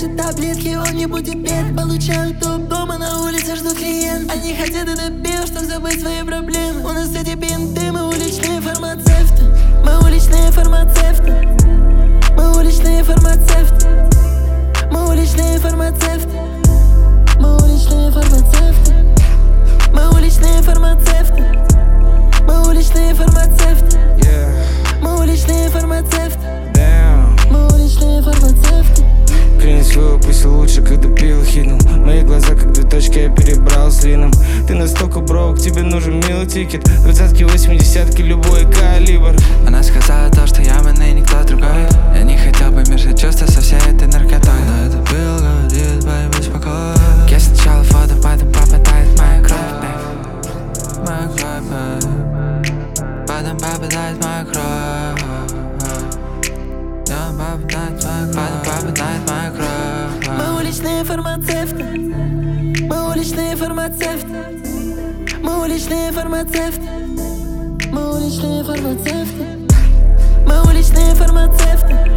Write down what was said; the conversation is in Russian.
наши таблетки, он не будет бед. Получаю топ дома, на улице жду клиент. Они хотят это пиво, чтоб забыть свои проблемы. У нас эти бинты, мы уличные фармацевты. Мы уличные фармацевты. Мы уличные фармацевты. Мы уличные фармацевты. Мы уличные фармацевты. Мы уличные фармацевты. Мы уличные фармацевты. Мы уличные фармацевты. Мы уличные фармацевты. Принес свой опыт лучше, когда пил хитнул. Мои глаза как две точки, я перебрал с лином. Ты настолько брок, тебе нужен милый тикет. 20-ки, 80-ки, любой калибр. Она сказала то, что я man и никто другой. Я не хотел бы мешать чувства со всей этой наркотой, но это пил говорит, baby, успокой. Я сначала воду, потом попадает в мою кровь, baby. Мою кровь, baby. Потом попадает в мою кровь. Мы уличные фармацевты. Мы уличные фармацевты. Мы уличные фармацевты. Мы уличные фармацевты. Мы уличные фармацевты.